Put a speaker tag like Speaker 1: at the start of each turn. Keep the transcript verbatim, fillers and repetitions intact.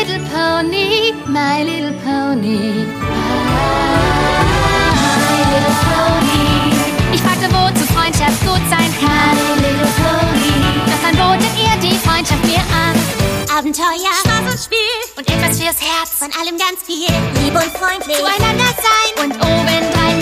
Speaker 1: little pony, my little pony. My little pony. Ich fragte, wozu Freundschaft gut sein kann. My little pony. Doch dann botet ihr die Freundschaft mir an. Abenteuer, Spaß und Spiel und etwas fürs Herz. Von allem ganz viel. Lieb und freundlich zueinander sein und obendrein